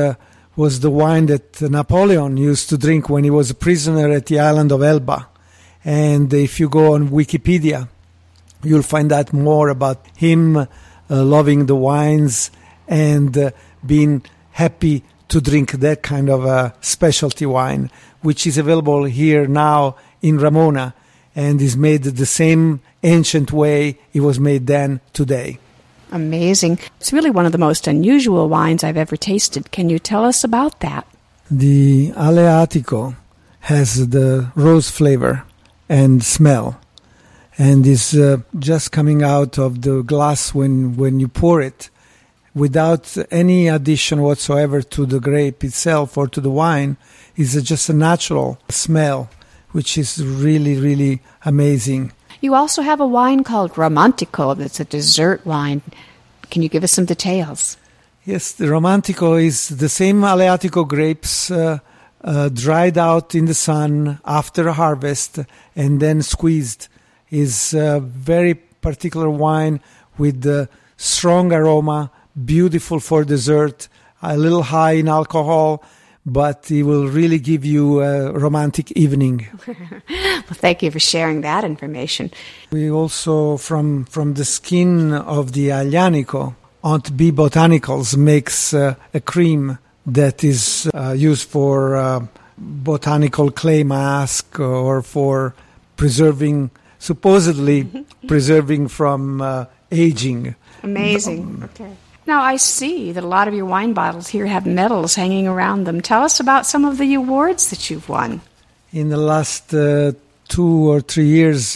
was the wine that Napoleon used to drink when he was a prisoner at the island of Elba. And if you go on Wikipedia, you'll find out more about him loving the wines and being happy to drink that kind of a specialty wine, which is available here now in Ramona and is made the same ancient way it was made then today. Amazing. It's really one of the most unusual wines I've ever tasted. Can you tell us about that? The Aleatico has the rose flavor and smell, and is just coming out of the glass when you pour it, without any addition whatsoever to the grape itself or to the wine. It's just a natural smell, which is really, really amazing. You also have a wine called Romantico that's a dessert wine. Can you give us some details? Yes, the Romantico is the same Aleatico grapes dried out in the sun after harvest and then squeezed. Is a very particular wine with strong aroma, beautiful for dessert, a little high in alcohol, but it will really give you a romantic evening. Well, thank you for sharing that information. We also, from the skin of the Aglianico, Aunt B Botanicals makes a cream that is used for botanical clay mask or for preserving, supposedly preserving from aging. Amazing. Okay. Now, I see that a lot of your wine bottles here have medals hanging around them. Tell us about some of the awards that you've won. In the last 2 or 3 years,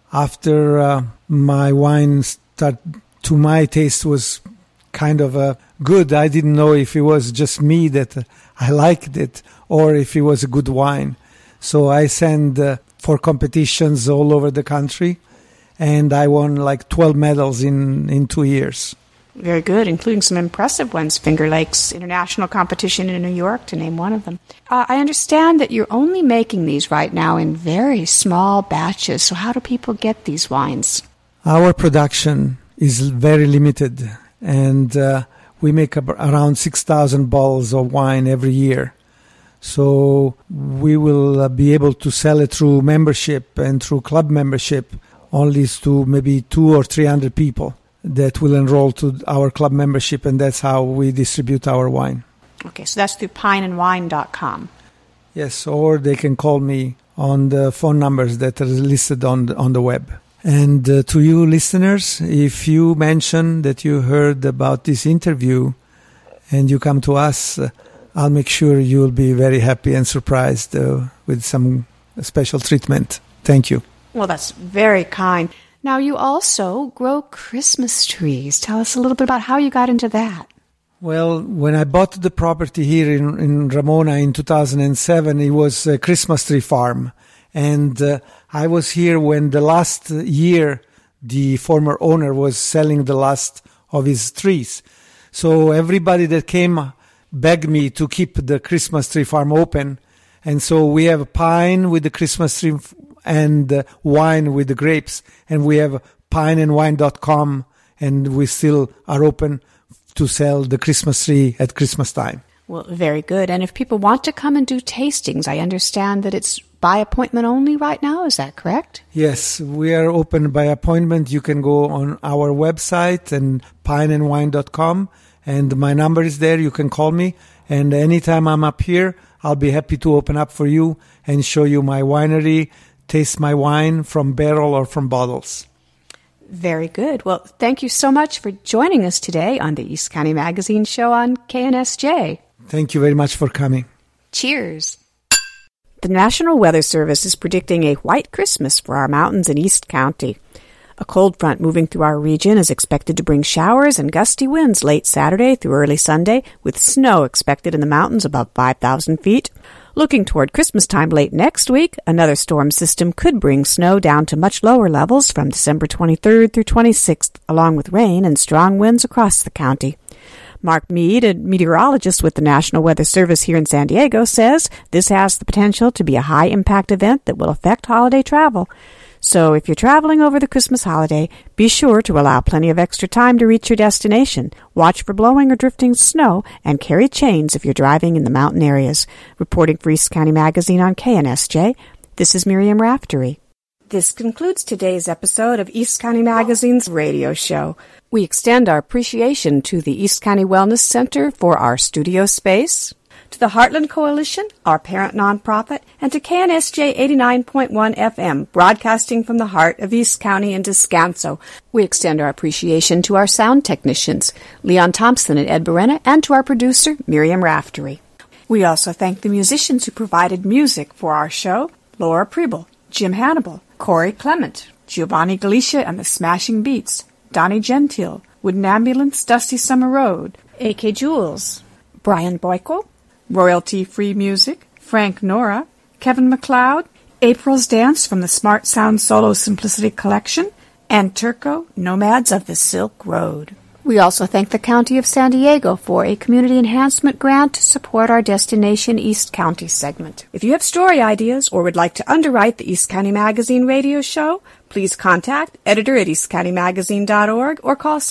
after my wine to my taste was kind of good, I didn't know if it was just me that I liked it or if it was a good wine. So I sent for competitions all over the country and I won like 12 medals in 2 years. Very good, including some impressive ones. Finger Lakes International Competition in New York, to name one of them. I understand that you're only making these right now in very small batches. So how do people get these wines? Our production is very limited, and we make around 6,000 bottles of wine every year. So we will be able to sell it through membership and through club membership only to maybe 200 or 300 people that will enroll to our club membership, and that's how we distribute our wine. Okay, so that's through pineandwine.com. Yes, or they can call me on the phone numbers that are listed on the web. And to you listeners, if you mention that you heard about this interview and you come to us, I'll make sure you'll be very happy and surprised with some special treatment. Thank you. Well, that's very kind. Now, you also grow Christmas trees. Tell us a little bit about how you got into that. Well, when I bought the property here in Ramona in 2007, it was a Christmas tree farm. And I was here when the last year the former owner was selling the last of his trees. So everybody that came begged me to keep the Christmas tree farm open. And so we have pine with the Christmas tree and wine with the grapes. And we have pineandwine.com, and we still are open to sell the Christmas tree at Christmas time. Well, very good. And if people want to come and do tastings, I understand that it's by appointment only right now. Is that correct? Yes, we are open by appointment. You can go on our website and pineandwine.com, and my number is there. You can call me, and anytime I'm up here, I'll be happy to open up for you and show you my winery, taste my wine from barrel or from bottles. Very good. Well, thank you so much for joining us today on the East County Magazine show on KNSJ. Thank you very much for coming. Cheers. The National Weather Service is predicting a white Christmas for our mountains in East County. A cold front moving through our region is expected to bring showers and gusty winds late Saturday through early Sunday, with snow expected in the mountains above 5,000 feet. Looking toward Christmas time late next week, another storm system could bring snow down to much lower levels from December 23rd through 26th, along with rain and strong winds across the county. Mark Mead, a meteorologist with the National Weather Service here in San Diego, says this has the potential to be a high-impact event that will affect holiday travel. So if you're traveling over the Christmas holiday, be sure to allow plenty of extra time to reach your destination. Watch for blowing or drifting snow, and carry chains if you're driving in the mountain areas. Reporting for East County Magazine on KNSJ, this is Miriam Raftery. This concludes today's episode of East County Magazine's radio show. We extend our appreciation to the East County Wellness Center for our studio space, to the Heartland Coalition, our parent nonprofit, and to KNSJ 89.1 FM, broadcasting from the heart of East County and Descanso. We extend our appreciation to our sound technicians, Leon Thompson and Ed Berena, and to our producer, Miriam Raftery. We also thank the musicians who provided music for our show, Laura Preble, Jim Hannibal, Corey Clement, Giovanni Galicia and the Smashing Beats, Donnie Gentile, Wooden Ambulance, Dusty Summer Road, A.K. Jules, Brian Boyko, Royalty-Free Music, Frank Nora, Kevin MacLeod, April's Dance from the Smart Sound Solo Simplicity Collection, and Turco, Nomads of the Silk Road. We also thank the County of San Diego for a community enhancement grant to support our Destination East County segment. If you have story ideas or would like to underwrite the East County Magazine radio show, please contact editor at eastcountymagazine.org or call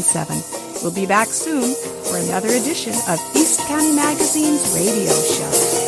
619-698-7617. We'll be back soon for another edition of East County Magazine's radio show.